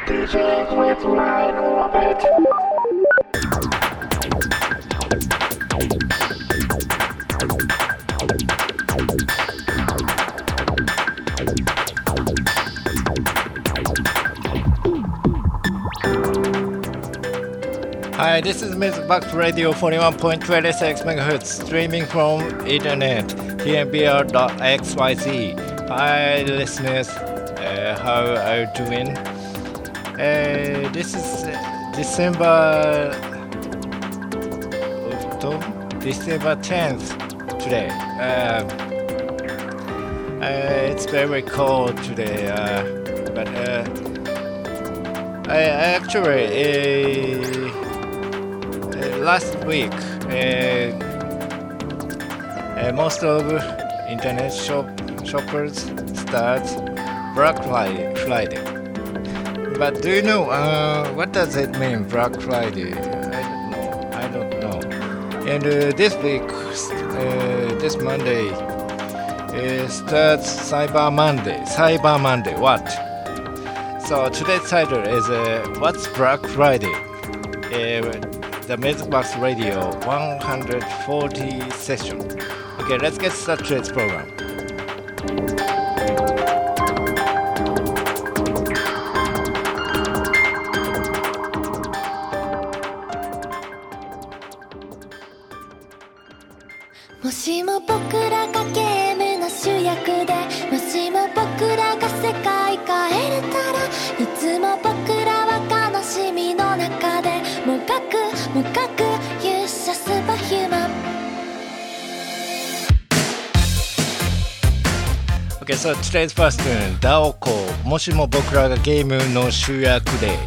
DJs with my orbit. Hi, this is Music Box Radio 41.26 MHz, streaming from internet, tmbr.xyz. Hi, listeners, how are you doing? This is December 10th today. It's very cold today, but I actually last week most of internet shoppers start Black Friday. But do you know what does it mean, Black Friday? I don't know. And this week, this Monday, starts Cyber Monday, what? So today's title is What's Black Friday? The Music Box Radio 140 session. Okay, let's get started to its program. Okay, so today's first tune, Daoko もしも僕らがゲームの主役で。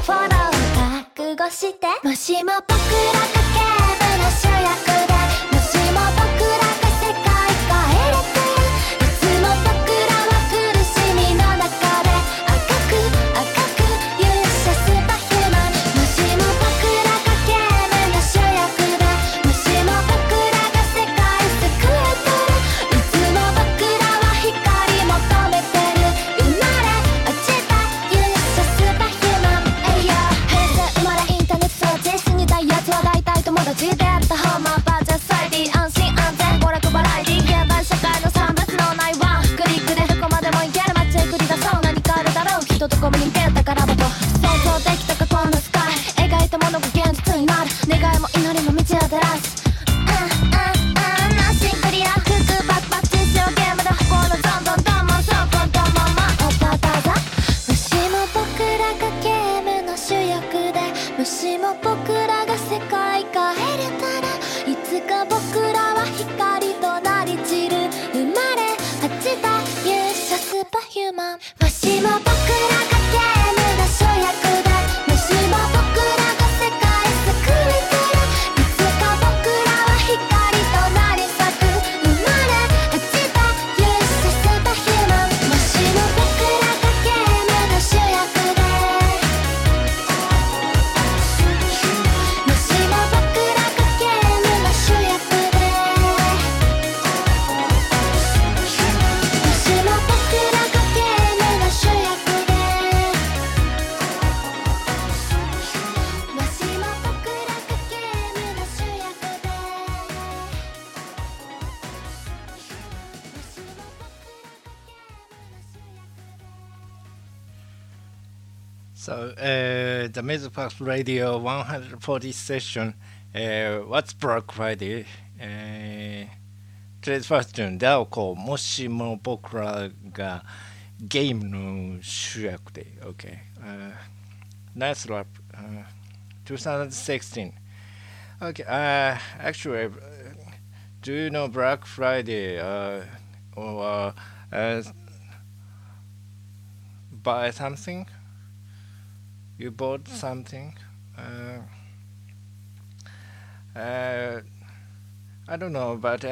もしも僕らがゲームの主役でもし So, the Music Box Radio 140 session, What's Black Friday? Today's question,ダオコ、もしも僕らがゲームの主役で、OK。Nice rap. 2016. Okay, actually, do you know Black Friday or buy something? You bought something? I don't know, but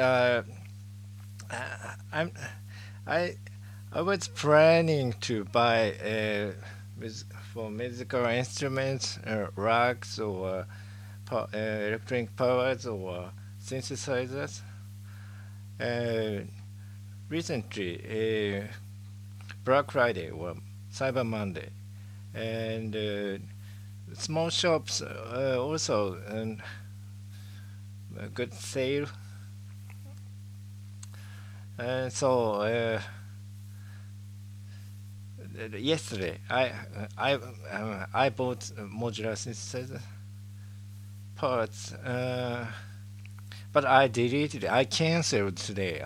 I'm I I was planning to buy for musical instruments, racks or electronic powers or synthesizers. Uh, Recently, Black Friday or Cyber Monday, and small shops also a good sale. And so yesterday, I bought modular synthesizer parts, but I deleted. I canceled today.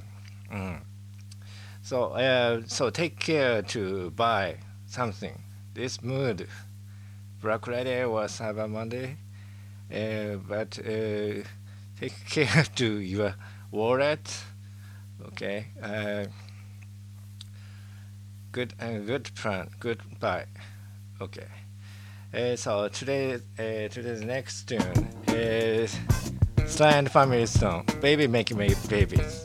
So take care to buy something. This mood, Black Friday or Cyber Monday, but take care to your wallet. Okay. Good plan. Good buy. Okay. So today's next tune is Sly and Family Stone. Baby Make Me Babies.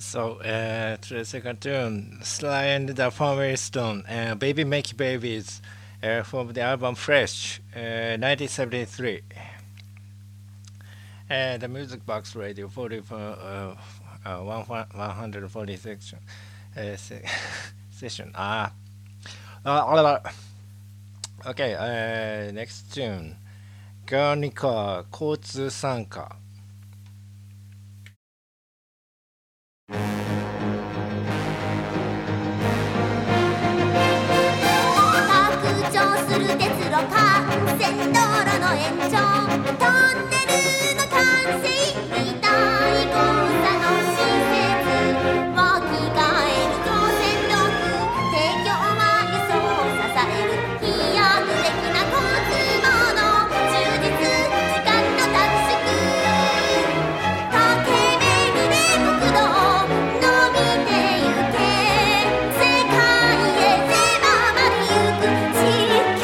To the second tune, Sly and the Family Stone, Baby Make Babies, from the album Fresh, 1973. The Music Box Radio 140 section, session. Okay, next tune, Guernica 交通参加。 拡張する鉄路幹線道路の延長トンネルの完成みたい交差の施設を着替える造船力提供は輸送を支える飛躍的な交通網の充実時間の短縮駆け巡れ国道伸びてゆけ世界へ狭まりゆく地球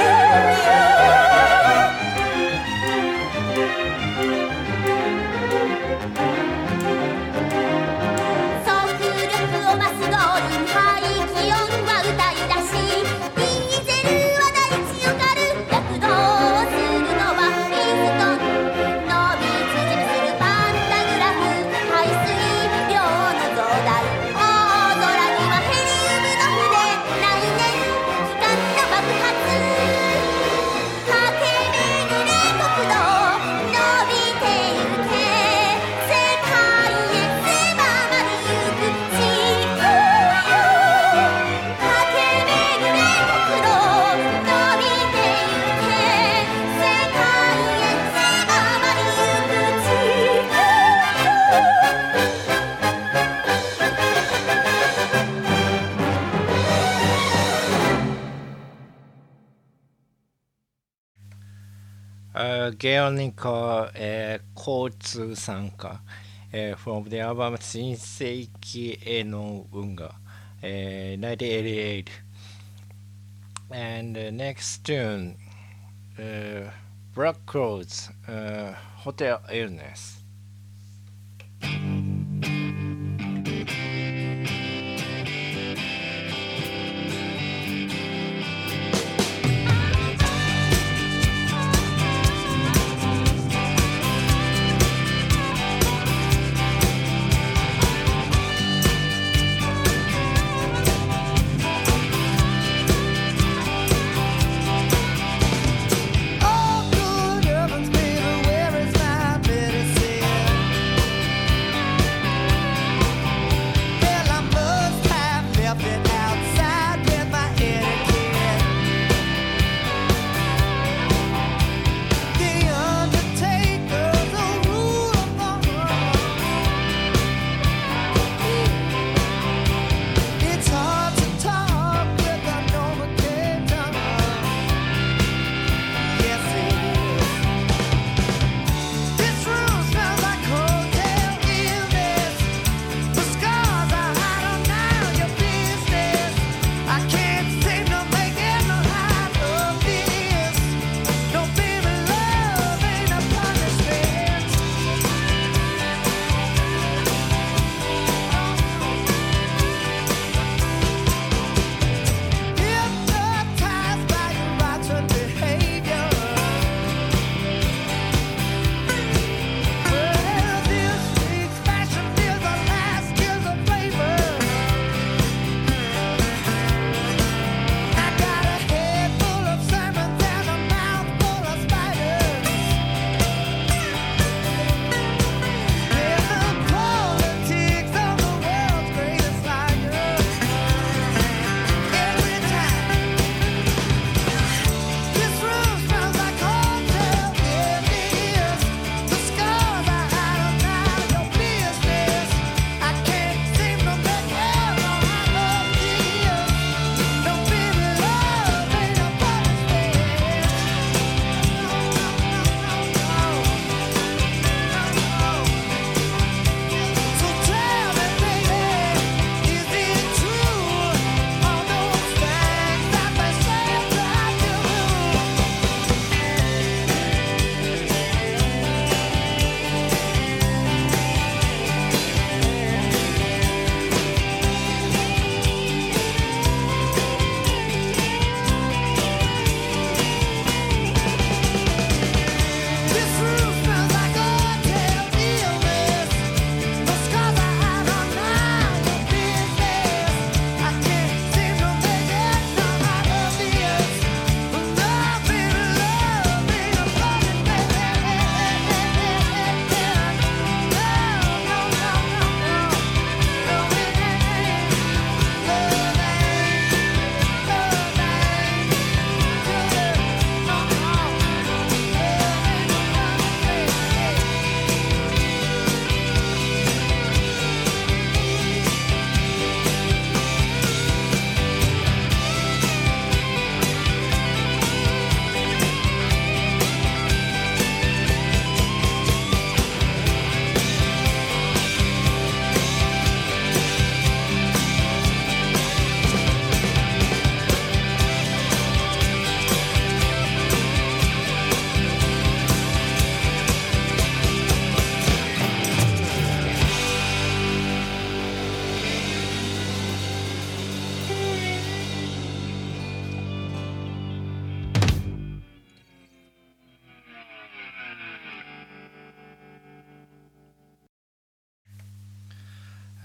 速力を増す動輪排気音は歌い出しディーゼルは大地を狩る躍動するのはピストン伸び縮みするパンタグラフ排水量の増大大空にはヘリウムの船内燃機関の爆発駆け巡れ国道伸びてゆけ世界へ狭まりゆく地球駆け巡れ国道伸びてゆけ世界へ狭まりゆく地球 Guernica 交通参加、from the album 新世紀への運河、1988 and next tune、Black Crowes、Hotel Illness。 Oh, good heavens, baby, where is my medicine?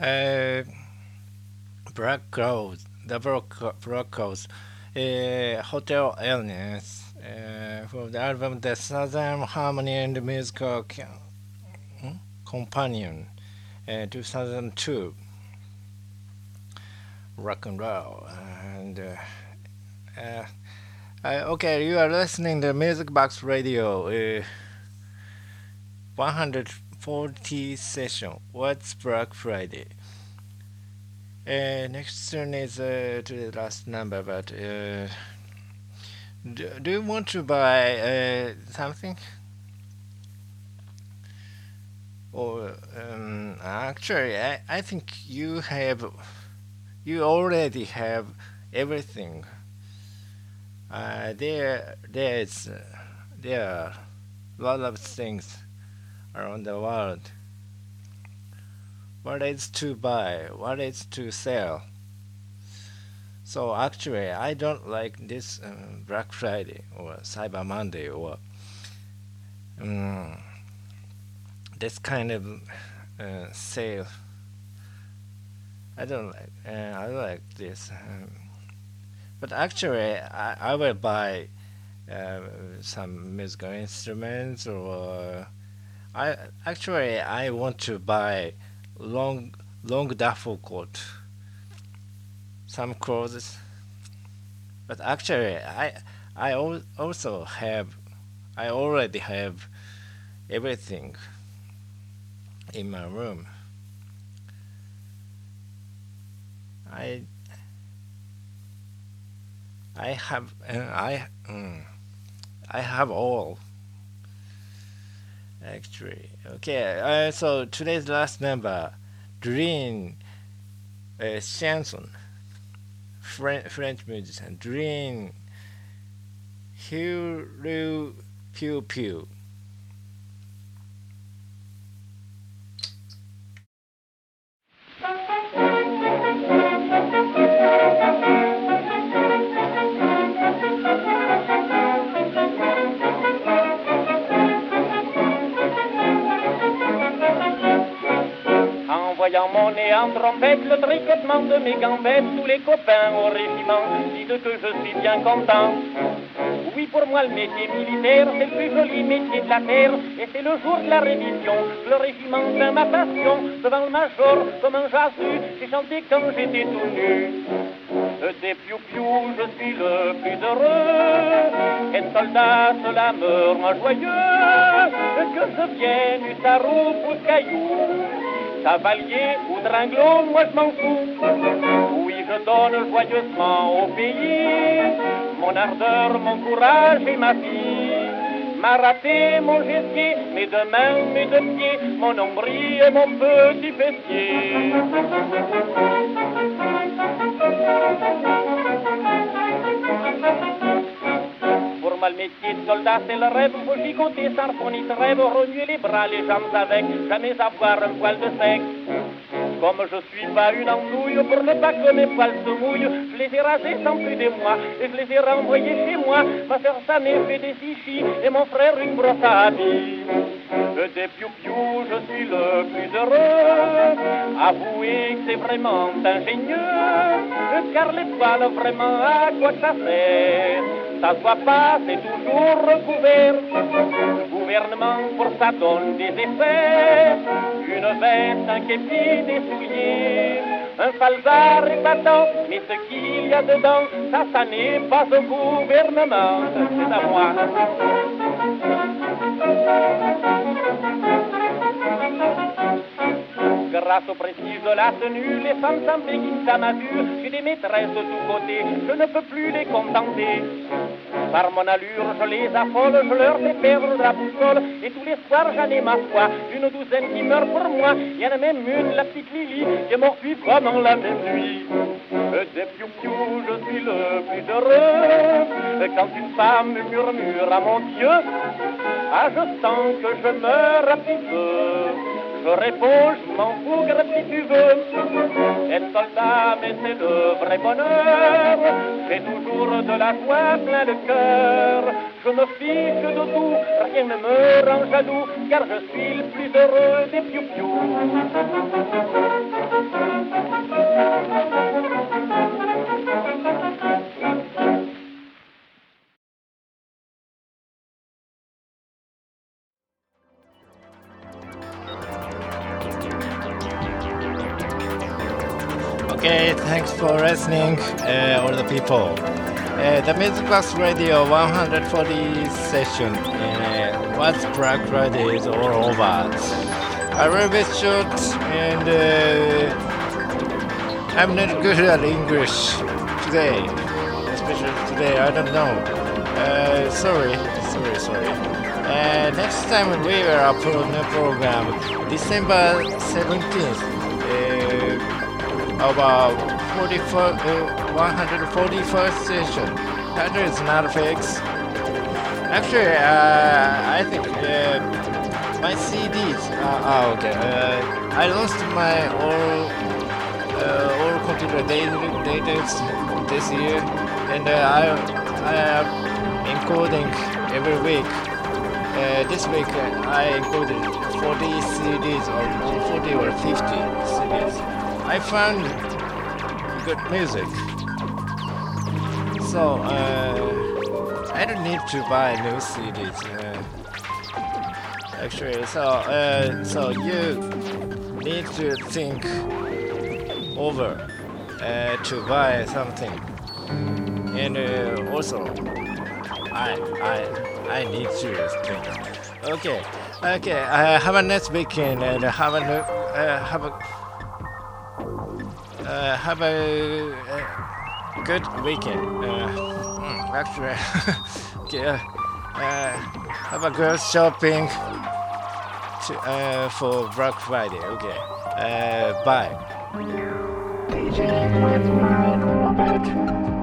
Uh, Black Clouds, the Black Clouds, Hotel Illness, from the album The Southern Harmony and Musical Companion, 2002, rock and roll, and okay, you are listening to Music Box Radio, 140 session. What's Black Friday? Next turn is to the last number, but do you want to buy something? Or actually, I think you already have everything. There are a lot of things around the world. What is to buy? What is to sell? So actually, I don't like this Black Friday or Cyber Monday or this kind of sale. I don't like. I like this. But actually, I will buy some musical instruments, or I want to buy long duffel coat, some clothes. But actually, I already have everything in my room. I have all, actually. Okay, so today's last number, Dream, chanson, French musician, Dream, Hulu Pew Pew. Voyant mon nez en trompette, le tricotement de mes gambettes, tous les copains au régiment disent que je suis bien content. Oui, pour moi, le métier militaire, c'est le plus joli métier de la terre, et c'est le jour de la révision, le régiment de ma passion, devant le major, comme un jasu, j'ai chanté comme j'étais tout nu. Des piou-piou, je suis le plus heureux, être soldat, cela me rend joyeux, que je vienne du sarou ou caillou. Cavalier ou dringlot, moi je m'en fous. Oui, je donne joyeusement au pays mon ardeur, mon courage et ma vie. Ma raté, mon gessier, mes deux mains, mes deux pieds, mon nombril et mon petit fessier. Pour moi, le métier de soldat, c'est le rêve. Faut gigoter sans fond ni trêve, remuer les bras, les jambes avec, jamais avoir un poil de sec. Comme je suis pas une andouille, pour ne pas que mes poils se mouillent, je les ai rasés sans plus des mois, et je les ai renvoyés chez moi. Ma sœur sa mère fait des chichis, et mon frère une brosse à habits. Des piou-piou, je suis le plus heureux. Avouez que c'est vraiment ingénieux, car les poils, vraiment, à quoi ça sert? Ça se voit pas, c'est toujours recouvert. Le gouvernement, pour ça, donne des effets. Une veste, un képi, des souliers, un falzar épatant, mais ce qu'il y a dedans, ça n'est pas au gouvernement, c'est à moi. Grâce au prestige de la tenue, les femmes s'embéguinent à ma vue. J'ai des maîtresses de tous côtés, je ne peux plus les contenter. Par mon allure, je les affole, je leur fais perdre la boussole. Et tous les soirs, j'en ai ma foi, une douzaine qui meurt pour moi. Il y en a même une, la petite Lily, qui est morte pendant la même nuit. Des piou-piou, je suis le plus heureux. Quand une femme me murmure à mon Dieu, ah, je sens que je meurs un petit peu. Je réponds, je m'en fous, si tu veux. Être soldat, mais c'est le vrai bonheur. J'ai toujours de la joie plein de cœur. Je me fiche de tout, rien ne me rend jaloux, car je suis le plus heureux des piou-piou. Okay, thanks for listening, all the people. The Music Box Radio 140 session. What's Black Friday is all over. A little bit short, and I'm not good at English today, especially today. I don't know. Sorry. Next time we will upload the program December 17th. About 141st session. That is not fixed. Actually, I think my CDs are okay. I lost my all computer data this year, and I am encoding every week. This week I encoded 40 CDs or 40 or 50 CDs. I found good music, so I don't need to buy new CDs. Actually, so you need to think over to buy something, and also I need to think. Okay. Have a nice weekend and have a good weekend. Actually, have a good shopping for Black Friday. Okay. Bye. DJ, let's ride a little bit.